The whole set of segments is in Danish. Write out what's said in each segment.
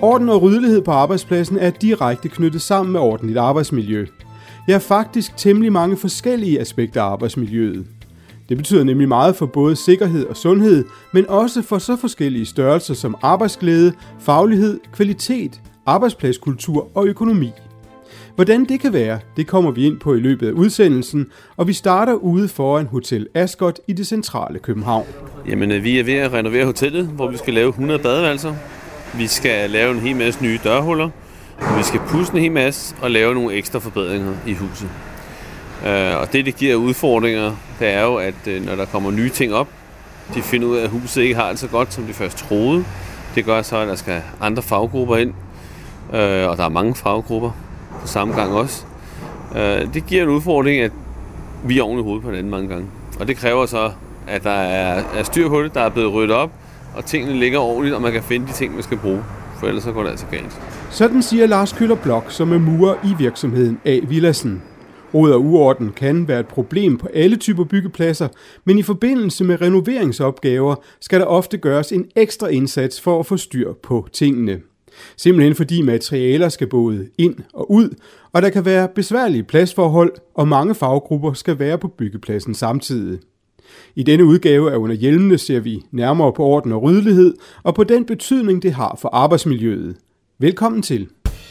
Orden og ryddelighed på arbejdspladsen er direkte knyttet sammen med ordentligt arbejdsmiljø. Ja, faktisk temmelig mange forskellige aspekter af arbejdsmiljøet. Det betyder nemlig meget for både sikkerhed og sundhed, men også for så forskellige størrelser som arbejdsglæde, faglighed, kvalitet, arbejdspladskultur og økonomi. Hvordan det kan være, det kommer vi ind på i løbet af udsendelsen, og vi starter ude foran Hotel Ascot i det centrale København. Jamen, vi er ved at renovere hotellet, hvor vi skal lave 100 badeværelser. Vi skal lave en hel masse nye dørhuller, og vi skal pudse en hel masse og lave nogle ekstra forbedringer i huset. Og det giver udfordringer, det er jo, at når der kommer nye ting op, de finder ud af, at huset ikke har det så godt, som de først troede. Det gør så, at der skal andre faggrupper ind, og der er mange faggrupper på samme gang også. Det giver en udfordring, at vi er oven i hovedet på hinanden mange gange. Og det kræver så, at der er styr på det, der er blevet ryddet op, og tingene ligger ordentligt, og man kan finde de ting, man skal bruge. For ellers så går det altså galt. Sådan siger Lars Køller Blok, som er murer i virksomheden A. Villadsen. Rod og uorden kan være et problem på alle typer byggepladser, men i forbindelse med renoveringsopgaver skal der ofte gøres en ekstra indsats for at få styr på tingene. Simpelthen fordi materialer skal både ind og ud, og der kan være besværlige pladsforhold, og mange faggrupper skal være på byggepladsen samtidig. I denne udgave af Under Hjelmene ser vi nærmere på orden og ryddelighed, og på den betydning, det har for arbejdsmiljøet. Velkommen til.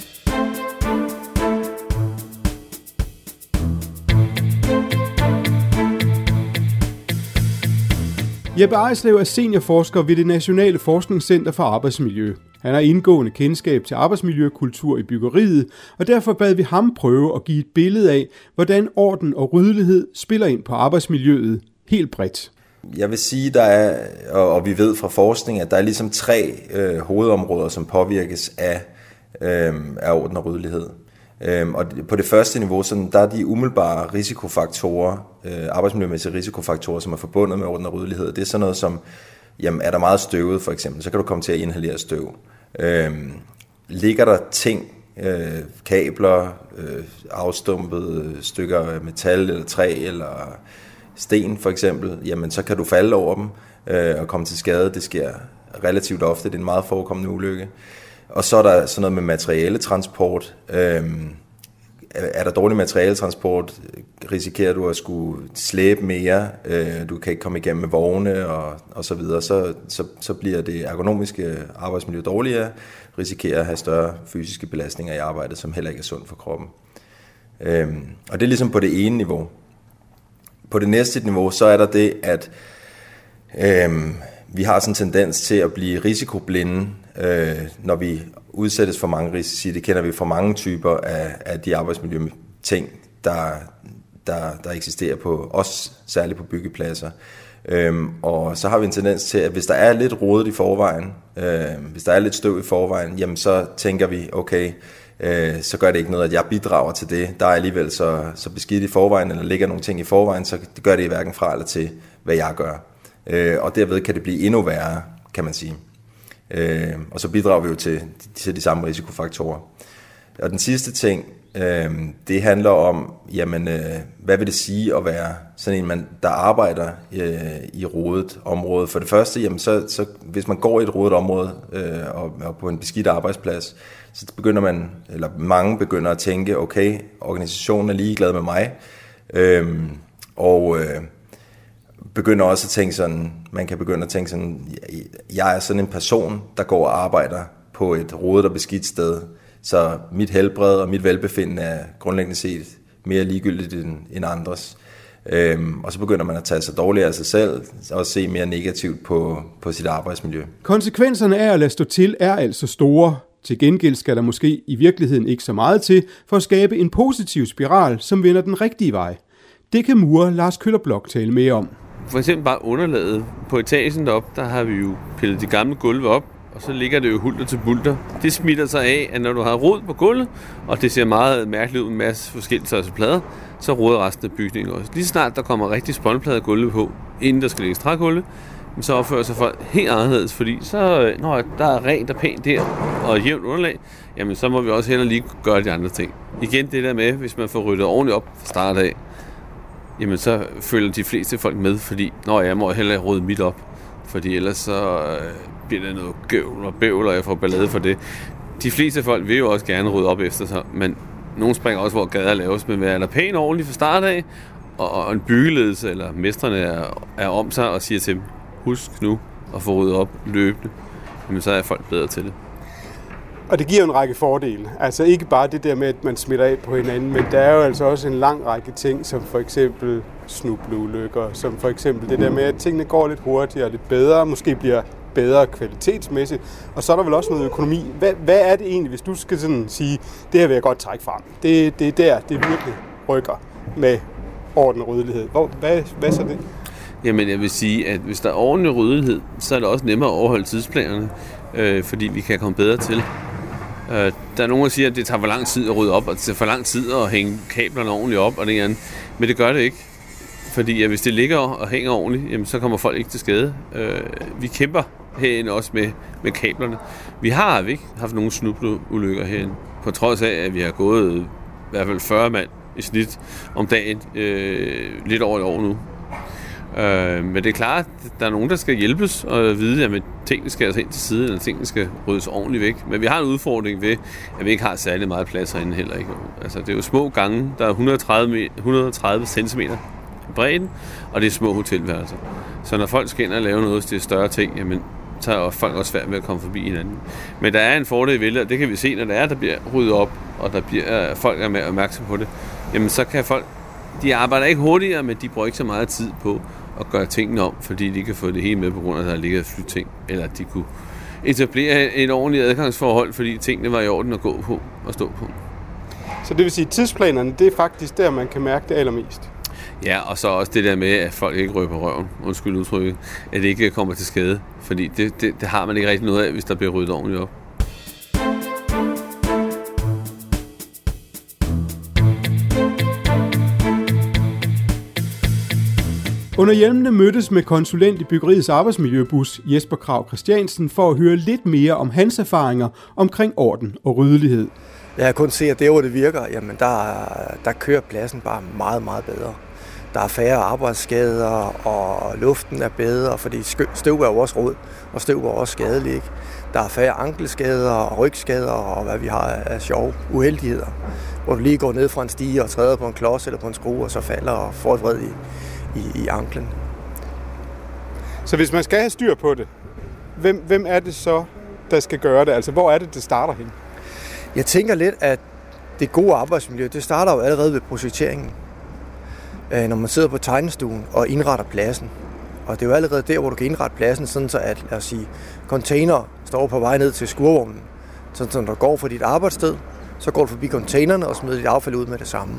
Jeppe Ejslev er seniorforsker ved det Nationale Forskningscenter for Arbejdsmiljø. Han har indgående kendskab til arbejdsmiljøkultur i byggeriet, og derfor bad vi ham prøve at give et billede af, hvordan orden og ryddelighed spiller ind på arbejdsmiljøet helt bredt. Jeg vil sige, der er, og vi ved fra forskning, at der er ligesom 3 hovedområder, som påvirkes af orden og ryddelighed. Og på det første niveau, så der er de umiddelbare risikofaktorer, arbejdsmiljømæssige risikofaktorer, som er forbundet med orden og ryddelighed. Det er sådan noget som, jamen, er der meget støvet for eksempel, så kan du komme til at inhalere støv. Ligger der ting, kabler, afstumpede stykker af metal eller træ eller sten for eksempel, jamen så kan du falde over dem og komme til skade. Det sker relativt ofte, det er en meget forekommende ulykke. Og så er der sådan noget med materialetransport. Er der dårlig materialetransport, risikerer du at skulle slæbe mere, du kan ikke komme igennem med vogne og så videre, så bliver det ergonomiske arbejdsmiljø dårligere, risikerer at have større fysiske belastninger i arbejdet, som heller ikke er sundt for kroppen. Og det er ligesom på det ene niveau. På det næste niveau, så er der det, at vi har sådan en tendens til at blive risikoblinde, når vi udsættes for mange risici. Det kender vi fra mange typer af de arbejdsmiljøting, der eksisterer på os, særligt på byggepladser. Og så har vi en tendens til, at hvis der er lidt rodet i forvejen, hvis der er lidt støv i forvejen, jamen så tænker vi, okay, så gør det ikke noget, at jeg bidrager til det. Der er alligevel så beskidt i forvejen, eller ligger nogle ting i forvejen, så det gør det hverken fra eller til, hvad jeg gør. Og derved kan det blive endnu værre, kan man sige. Og så bidrager vi jo til de samme risikofaktorer. Og den sidste ting, det handler om, jamen, hvad vil det sige at være sådan en, der arbejder i rodet område. For det første, jamen, så hvis man går i et rodet område og på en beskidt arbejdsplads, så begynder mange begynder at tænke, okay, organisationen er ligeglad med mig, begynder også at tænke sådan, man kan begynde at tænke sådan, jeg er sådan en person, der går og arbejder på et rodet og beskidt sted, så mit helbred og mit velbefindende er grundlæggende set mere ligegyldigt end andres. Og så begynder man at tage sig dårligere af sig selv og se mere negativt på sit arbejdsmiljø. Konsekvenserne af at lade stå til er altså store. Til gengæld skal der måske i virkeligheden ikke så meget til for at skabe en positiv spiral, som vender den rigtige vej. Det kan murer Lars Køller Blok tale mere om. For eksempel bare underlaget på etagen deroppe, der har vi jo pillet de gamle gulve op, og så ligger det jo hulter til bulter. Det smitter sig af, at når du har rod på gulvet, og det ser meget mærkeligt ud med en masse forskellige størrelse plader, så roder resten af bygningen også. Lige snart der kommer rigtig spånplade gulve på, inden der skal lægges trægulve, så opfører sig folk helt anderledes, fordi så, når der er rent og pænt der, og jævnt underlag, jamen så må vi også heller lige gøre de andre ting. Igen det der med, hvis man får ryddet ordentligt op fra start af, jamen så følger de fleste folk med, fordi jeg må hellere rydde mit op, fordi ellers så bliver der noget gøvl og bøvl, og jeg får ballade for det. de fleste folk vil jo også gerne rydde op efter sig, men nogle springer også, hvor gader laves, men er der pænt ordentligt fra start af, og en byggeledelse eller mestrene er om sig og siger til dem, husk nu at få ryddet op løbende, jamen så er folk bedre til det. Og det giver en række fordele. Altså ikke bare det der med, at man smitter af på hinanden, men der er jo altså også en lang række ting, som for eksempel snubleulykker, som for eksempel det der med, at tingene går lidt hurtigere, lidt bedre, måske bliver bedre kvalitetsmæssigt. Og så er der vel også noget økonomi. Hvad er det egentlig, hvis du skal sådan sige, det her vil jeg godt trække frem. Det er der, det virkelig rykker med orden og ryddelighed. Hvad så det? Jamen jeg vil sige, at hvis der er ordentlig ryddelighed, så er det også nemmere at overholde tidsplanerne, fordi vi kan komme bedre til. Der er nogen, der siger, at det tager for lang tid at rydde op, og det tager for lang tid at hænge kablerne ordentligt op, og det andet. Men det gør det ikke. Fordi hvis det ligger og hænger ordentligt, jamen, så kommer folk ikke til skade. Vi kæmper herinde også med kablerne. Vi har ikke haft nogen snubleulykker herinde, på trods af, at vi har gået i hvert fald 40 mand i snit om dagen, lidt over et år nu. Men det er klart, at der er nogen, der skal hjælpes og vide, at tingene skal altså ind til siden, eller tingene skal ryddes ordentligt væk. Men vi har en udfordring ved, at vi ikke har særlig meget plads herinde heller ikke. Altså, det er jo små gange, der er 130 cm i bredden, og det er små hotelværelser. Så når folk skal ind og lave noget til større ting, jamen, så er folk også svært med at komme forbi hinanden. Men der er en fordel ved det, og det kan vi se, når der bliver ryddet op, og der bliver folk er med opmærksom på det. Jamen, så kan folk, de arbejder ikke hurtigere, men de bruger ikke så meget tid på at gøre tingene om, fordi de kan få det hele med på grund af, at der ligger flytting, eller at de kunne etablere et ordentligt adgangsforhold, fordi tingene var i orden at gå på og stå på. Så det vil sige, at tidsplanerne, det er faktisk der, man kan mærke det allermest? Ja, og så også det der med, at folk ikke røber røven, undskyld udtrykket, at det ikke kommer til skade, fordi det har man ikke rigtig noget af, hvis der bliver ryddet ordentligt op. Under hjelmene mødtes med konsulent i byggeriets arbejdsmiljøbus, Jesper Krag Christiansen, for at høre lidt mere om hans erfaringer omkring orden og ryddelighed. Jeg kan kun se, at der hvor det virker, jamen der kører pladsen bare meget, meget bedre. Der er færre arbejdsskader, og luften er bedre, fordi støv er jo også rod, og støv er også skadelig. Ikke? Der er færre ankelskader og rygskader, og hvad vi har af sjove uheldigheder. Hvor du lige går ned fra en stige og træder på en klods eller på en skrue, og så falder og får et vred i anklen. Så hvis man skal have styr på det, hvem er det så, der skal gøre det? Altså, hvor er det starter hen? Jeg tænker lidt, at det gode arbejdsmiljø, det starter jo allerede ved projekteringen. Når man sidder på tegnestuen og indretter pladsen. Og det er jo allerede der, hvor du kan indrette pladsen, sådan så at, lad os sige, container står på vej ned til skurvognen. Sådan så når du går fra dit arbejdssted, så går du forbi containerne og smider dit affald ud med det samme.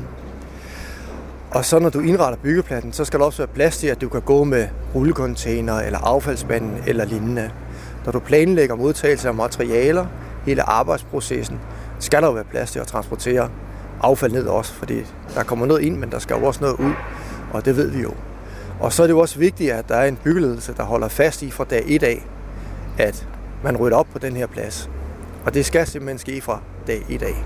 Og så når du indretter byggepladsen, så skal der også være plads til, at du kan gå med rullecontainer eller affaldsspanden eller lignende. Når du planlægger modtagelse af materialer, hele arbejdsprocessen, skal der jo være plads til at transportere affald ned også, fordi der kommer noget ind, men der skal jo også noget ud, og det ved vi jo. Og så er det jo også vigtigt, at der er en byggeledelse, der holder fast i fra dag 1 af, at man rydder op på den her plads. Og det skal simpelthen ske fra dag 1 af.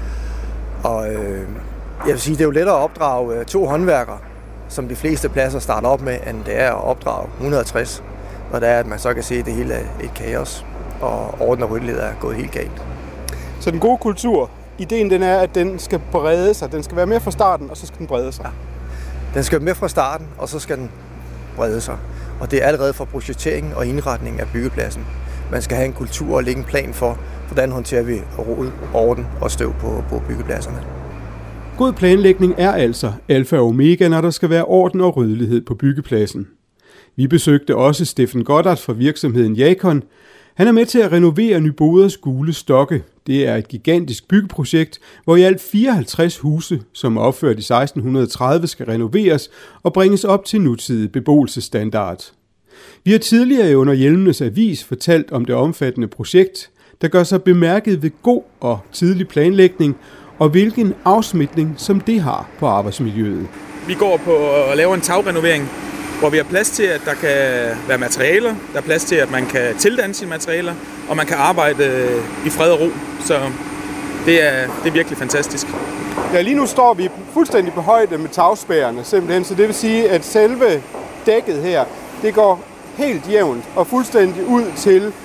Og jeg vil sige, det er jo lettere at opdrage 2 håndværkere, som de fleste pladser starter op med, end det er at opdrage 160, når det er, at man så kan se, at det hele er et kaos, og orden og ryddelighed er gået helt galt. Så den gode kultur, ideen den er, at den skal brede sig. Den skal være med fra starten, og så skal den brede sig. Ja. Den skal være med fra starten, og så skal den brede sig. Og det er allerede fra projekteringen og indretningen af byggepladsen. Man skal have en kultur og lægge en plan for, hvordan håndterer vi rod, orden og støv på byggepladserne. God planlægning er altså alfa og omega, når der skal være orden og ryddelighed på byggepladsen. Vi besøgte også Steffen Goddard fra virksomheden Jakon. Han er med til at renovere Nyboders Gule Stokke. Det er et gigantisk byggeprojekt, hvor i alt 54 huse, som er opført i 1630, skal renoveres og bringes op til nutidig beboelsesstandard. Vi har tidligere under Hjelmenes Avis fortalt om det omfattende projekt, der gør sig bemærket ved god og tidlig planlægning, og hvilken afsmitning som det har på arbejdsmiljøet. Vi går på at lave en tagrenovering, hvor vi har plads til, at der kan være materialer, der er plads til, at man kan tildanne sine materialer, og man kan arbejde i fred og ro. Så det er virkelig fantastisk. Ja, lige nu står vi fuldstændig på højde med tagspærrene, simpelthen, så det vil sige, at selve dækket her, det går helt jævnt og fuldstændig ud til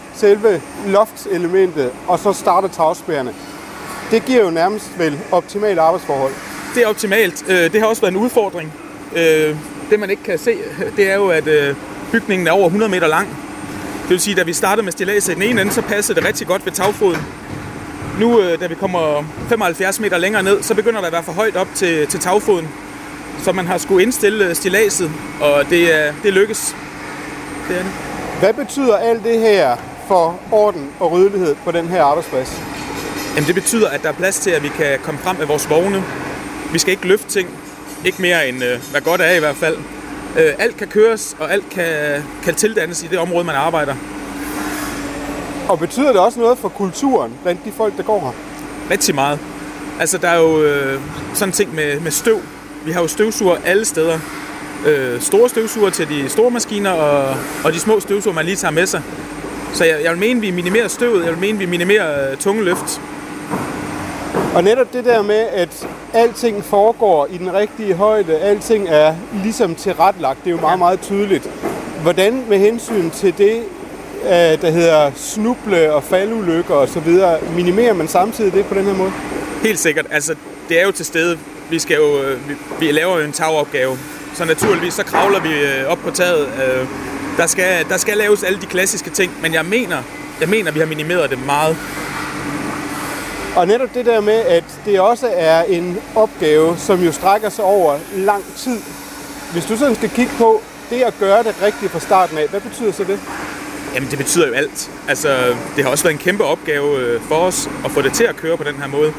selve loftselementet, og så starter tagspærrene. Det giver jo nærmest vel optimale arbejdsforhold. Det er optimalt. Det har også været en udfordring. Det man ikke kan se, det er jo, at bygningen er over 100 meter lang. Det vil sige, at da vi startede med stilladset i den ene ende, så passede det rigtig godt ved tagfoden. Nu, da vi kommer 75 meter længere ned, så begynder der at være for højt op til tagfoden. Så man har skulle indstille stilladset, og det lykkes. Det er det. Hvad betyder alt det her for orden og ryddelighed på den her arbejdsplads? Jamen, det betyder, at der er plads til, at vi kan komme frem med vores vogne. Vi skal ikke løfte ting. Ikke mere end hvad godt er i hvert fald. Alt kan køres, og alt kan tildannes i det område, man arbejder. Og betyder det også noget for kulturen blandt de folk, der går her? Rigtig meget. Altså, der er jo sådan ting med støv. Vi har jo støvsuger alle steder. Store støvsuger til de store maskiner, og de små støvsuger, man lige tager med sig. Så jeg vil mene, vi minimerer støvet. Jeg vil mene, vi minimerer tunge løft. Og netop det der med, at alting foregår i den rigtige højde, alting er ligesom tilrettelagt, det er jo meget, meget tydeligt. Hvordan med hensyn til det, der hedder snuble og faldulykker og så videre, minimerer man samtidig det på den her måde? Helt sikkert. Altså, det er jo til stede. Vi laver jo en tagopgave, så naturligvis så kravler vi op på taget. Der skal laves alle de klassiske ting, men jeg mener, vi har minimeret det meget. Og netop det der med, at det også er en opgave, som jo strækker sig over lang tid. Hvis du sådan skal kigge på det at gøre det rigtigt fra starten af, hvad betyder så det? Jamen, det betyder jo alt. Altså, det har også været en kæmpe opgave for os at få det til at køre på den her måde.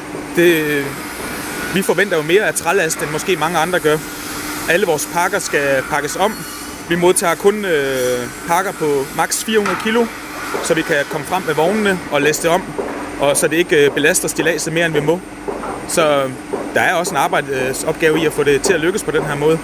Vi forventer jo mere af trælast, end måske mange andre gør. Alle vores pakker skal pakkes om. Vi modtager kun pakker på maks 400 kilo, så vi kan komme frem med vognene og læste om, og så det ikke belaster stilladset mere, end vi må. Så der er også en arbejdsopgave i at få det til at lykkes på den her måde.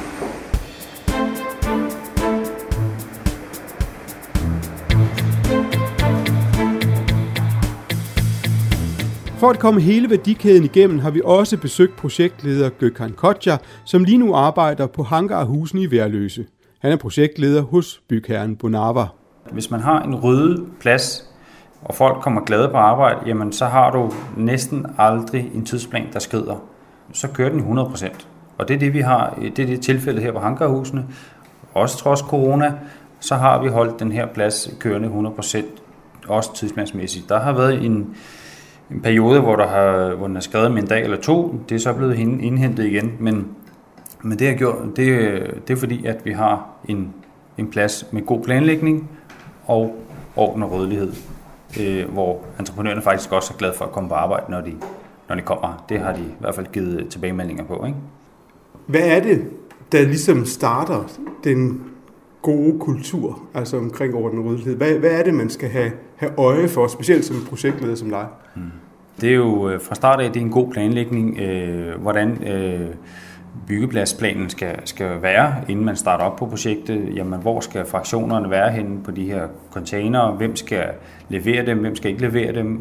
For at komme hele værdikæden igennem, har vi også besøgt projektleder Gökhan Koca, som lige nu arbejder på hangarhusen i Værløse. Han er projektleder hos bygherren Bonava. Hvis man har en ryddet plads, og folk kommer glade på arbejde, jamen så har du næsten aldrig en tidsplan, der skrider. Så kører den 100%. Og det er det, vi har. Det er det tilfælde her på hangarhusene. Også trods corona, så har vi holdt den her plads kørende 100%, også tidsmandsmæssigt. Der har været en periode, hvor den er skrevet med en dag eller to. Det er så blevet indhentet igen, men det er fordi, at vi har en plads med god planlægning og orden og ryddelighed, hvor entreprenørerne faktisk også er glade for at komme på arbejde, når de kommer. Det har de i hvert fald givet tilbagemeldinger på, ikke? Hvad er det, der ligesom starter den gode kultur, altså omkring orden og ryddelighed? Hvad er det, man skal have øje for, specielt som projektleder som dig? Det er jo fra start af, det er en god planlægning, hvordan byggepladsplanen skal være, inden man starter op på projektet. Jamen, hvor skal fraktionerne være henne på de her containere? Hvem skal levere dem? Hvem skal ikke levere dem?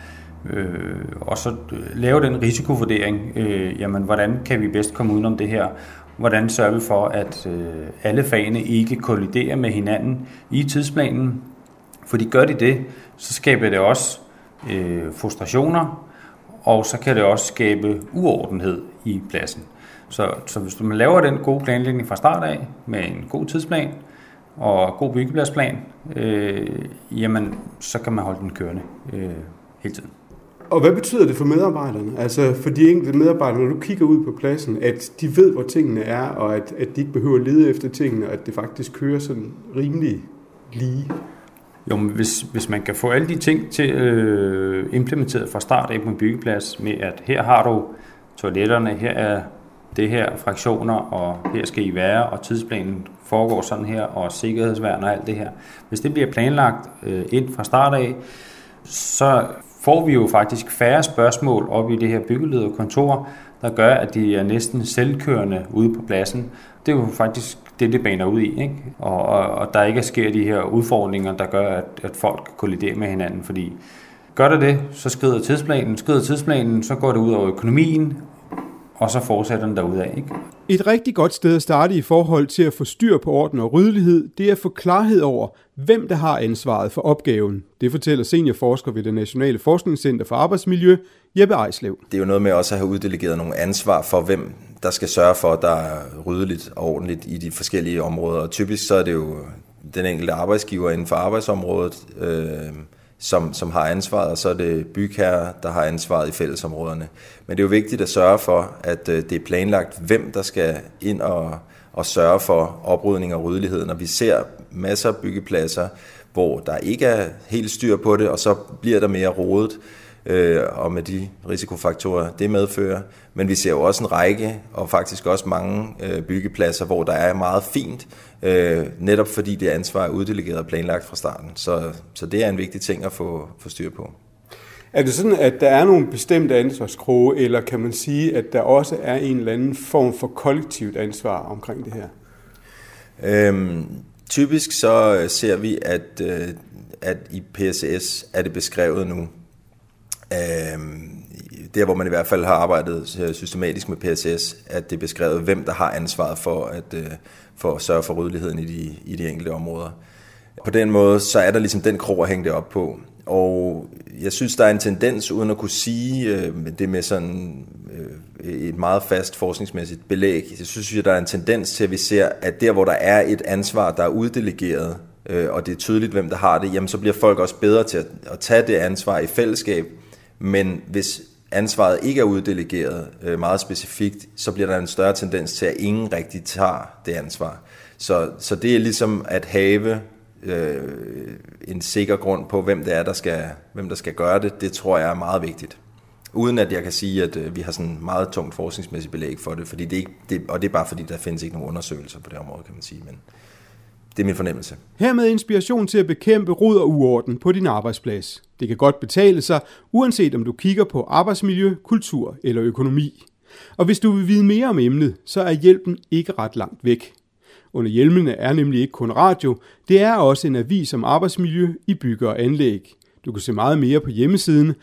Og så lave den risikovurdering. Jamen, hvordan kan vi bedst komme udenom det her? Hvordan sørger vi for, at alle fagene ikke kolliderer med hinanden i tidsplanen? Fordi gør de det, så skaber det også frustrationer, og så kan det også skabe uordenhed i pladsen. Så hvis man laver den gode planlægning fra start af, med en god tidsplan og god byggepladsplan, jamen så kan man holde den kørende hele tiden. Og hvad betyder det for medarbejderne? Altså for de enkelte medarbejdere, når du kigger ud på pladsen, at de ved, hvor tingene er, og at de ikke behøver at lede efter tingene, og at det faktisk kører sådan rimelig lige? Jo, men hvis man kan få alle de ting til implementeret fra start af på en byggeplads, med at her har du toiletterne, her er det her fraktioner, og her skal I være, og tidsplanen foregår sådan her, og sikkerhedsværn og alt det her. Hvis det bliver planlagt ind fra start af, så får vi jo faktisk færre spørgsmål op i det her byggelederkontor, der gør, at de er næsten selvkørende ude på pladsen. Det er jo faktisk det baner ud i, ikke? Og der ikke sker de her udfordringer, der gør, at folk kolliderer med hinanden, fordi gør det, så skrider tidsplanen, så går det ud over økonomien, og så fortsætter den derudad, ikke? Et rigtig godt sted at starte i forhold til at få styr på orden og ryddelighed, det er at få klarhed over, hvem der har ansvaret for opgaven. Det fortæller seniorforsker ved det Nationale Forskningscenter for Arbejdsmiljø, Jeppe Ejslev. Det er jo noget med også at have uddelegeret nogle ansvar for, hvem der skal sørge for, at der er ryddeligt og ordentligt i de forskellige områder. Og typisk så er det jo den enkelte arbejdsgiver inden for arbejdsområdet, som har ansvaret, og så er det bygherrer, der har ansvaret i fællesområderne. Men det er jo vigtigt at sørge for, at det er planlagt, hvem der skal ind og sørge for oprydning og ryddelighed. Når vi ser masser af byggepladser, hvor der ikke er helt styr på det, og så bliver der mere rodet, og med de risikofaktorer, det medfører. Men vi ser jo også en række, og faktisk også mange byggepladser, hvor der er meget fint, netop fordi det ansvar er uddelegeret og planlagt fra starten. Så det er en vigtig ting at få styr på. Er det sådan, at der er nogle bestemte ansvarskroge, eller kan man sige, at der også er en eller anden form for kollektivt ansvar omkring det her? Typisk så ser vi, at i PSS er det beskrevet nu, der hvor man i hvert fald har arbejdet systematisk med PSS, at det er beskrevet, hvem der har ansvaret for at sørge for ryddeligheden i de enkelte områder. På den måde, så er der ligesom den krog at hænge det op på. Og jeg synes, der er en tendens, uden at kunne sige det med sådan et meget fast forskningsmæssigt belæg, så synes jeg, der er en tendens til, at vi ser, at der hvor der er et ansvar, der er uddelegeret, og det er tydeligt, hvem der har det, jamen så bliver folk også bedre til at tage det ansvar i fællesskab. Men hvis ansvaret ikke er uddelegeret meget specifikt, så bliver der en større tendens til, at ingen rigtig tager det ansvar. Så det er ligesom at have en sikker grund på, hvem det er, hvem der skal gøre det. Det tror jeg er meget vigtigt. Uden at jeg kan sige, at vi har sådan meget tungt forskningsmæssigt belæg for det, fordi og det er bare fordi, der findes ikke nogen undersøgelser på det område, kan man sige, men det er min fornemmelse. Hermed inspiration til at bekæmpe rod og uorden på din arbejdsplads. Det kan godt betale sig, uanset om du kigger på arbejdsmiljø, kultur eller økonomi. Og hvis du vil vide mere om emnet, så er hjælpen ikke ret langt væk. Under hjelmene er nemlig ikke kun radio, det er også en avis om arbejdsmiljø i bygge og anlæg. Du kan se meget mere på hjemmesiden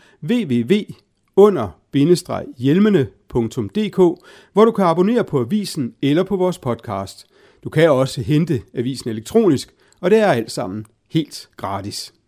www.under-hjelmene.dk, hvor du kan abonnere på avisen eller på vores podcast. Du kan også hente avisen elektronisk, og det er alt sammen helt gratis.